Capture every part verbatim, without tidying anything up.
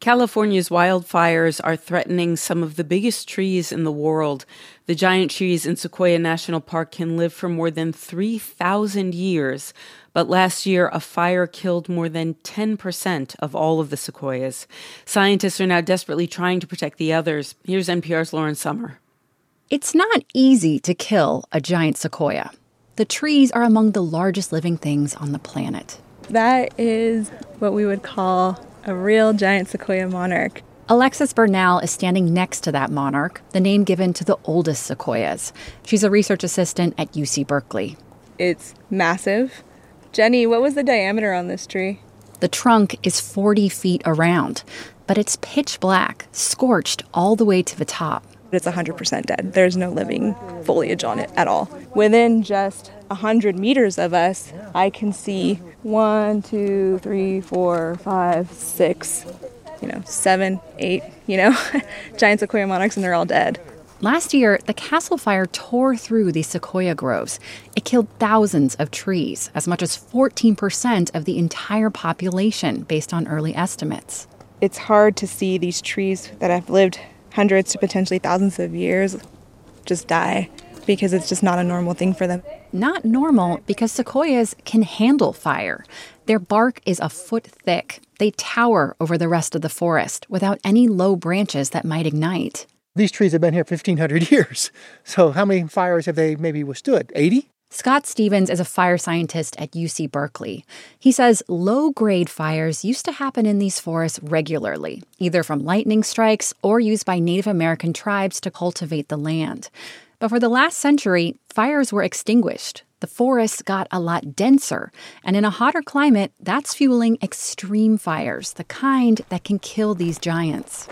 California's wildfires are threatening some of the biggest trees in the world. The giant trees in Sequoia National Park can live for more than three thousand years. But last year, a fire killed more than ten percent of all of the sequoias. Scientists are now desperately trying to protect the others. Here's N P R's Lauren Sommer. It's not easy to kill a giant sequoia. The trees are among the largest living things on the planet. That is what we would call a real giant sequoia monarch. Alexis Bernal is standing next to that monarch, the name given to the oldest sequoias. She's a research assistant at U C Berkeley. It's massive. Jenny, what was the diameter on this tree? The trunk is forty feet around, but it's pitch black, scorched all the way to the top. It's one hundred percent dead. There's no living foliage on it at all. Within just one hundred meters of us, I can see one, two, three, four, five, six, you know, seven, eight, you know, giant sequoia monarchs, and they're all dead. Last year, the Castle Fire tore through these sequoia groves. It killed thousands of trees, as much as fourteen percent of the entire population, based on early estimates. It's hard to see these trees that have lived hundreds to potentially thousands of years just die, because it's just not a normal thing for them. Not normal because sequoias can handle fire. Their bark is a foot thick. They tower over the rest of the forest without any low branches that might ignite. These trees have been here fifteen hundred years. So how many fires have they maybe withstood? eighty? Scott Stevens is a fire scientist at U C Berkeley. He says low-grade fires used to happen in these forests regularly, either from lightning strikes or used by Native American tribes to cultivate the land. But for the last century, fires were extinguished. The forests got a lot denser, and in a hotter climate, that's fueling extreme fires, the kind that can kill these giants.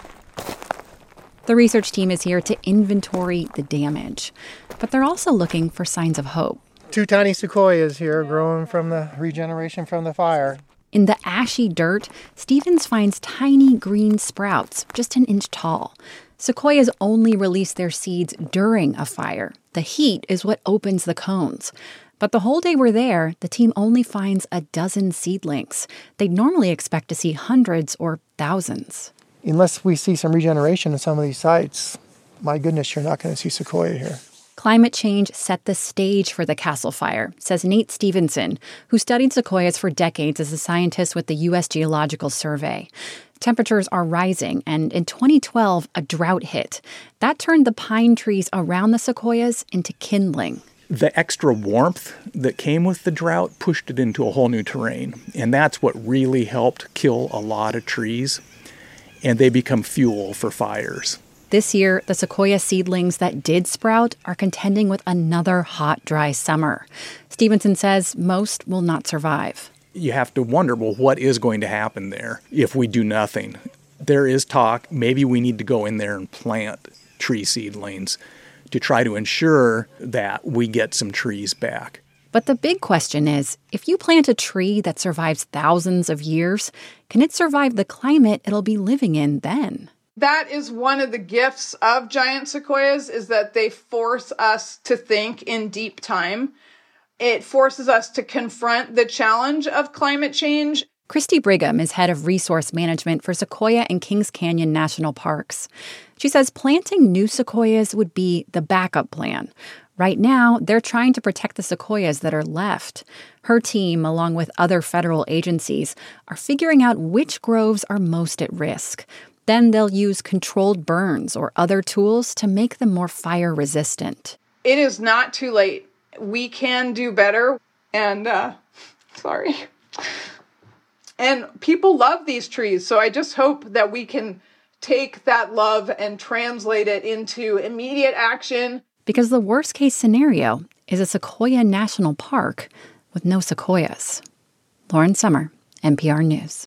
The research team is here to inventory the damage, but they're also looking for signs of hope. Two tiny sequoias here growing from the regeneration from the fire. In the ashy dirt, Stevens finds tiny green sprouts, just an inch tall. Sequoias only release their seeds during a fire. The heat is what opens the cones. But the whole day we're there, the team only finds a dozen seedlings. They'd normally expect to see hundreds or thousands. Unless we see some regeneration in some of these sites, my goodness, you're not going to see sequoia here. Climate change set the stage for the Castle Fire, says Nate Stevenson, who studied sequoias for decades as a scientist with the U S Geological Survey. Temperatures are rising, and in twenty twelve, a drought hit. That turned the pine trees around the sequoias into kindling. The extra warmth that came with the drought pushed it into a whole new terrain, and that's what really helped kill a lot of trees, and they become fuel for fires. This year, the sequoia seedlings that did sprout are contending with another hot, dry summer. Stevenson says most will not survive. You have to wonder, well, what is going to happen there if we do nothing? There is talk, maybe we need to go in there and plant tree seedlings to try to ensure that we get some trees back. But the big question is, if you plant a tree that survives thousands of years, can it survive the climate it'll be living in then? That is one of the gifts of giant sequoias, is that they force us to think in deep time. It forces us to confront the challenge of climate change. Christy Brigham is head of resource management for Sequoia and Kings Canyon National Parks. She says planting new sequoias would be the backup plan. Right now, they're trying to protect the sequoias that are left. Her team, along with other federal agencies, are figuring out which groves are most at risk. Then they'll use controlled burns or other tools to make them more fire resistant. It is not too late. We can do better. And, uh, sorry. And people love these trees. So I just hope that we can take that love and translate it into immediate action. Because the worst case scenario is a Sequoia National Park with no sequoias. Lauren Sommer, N P R News.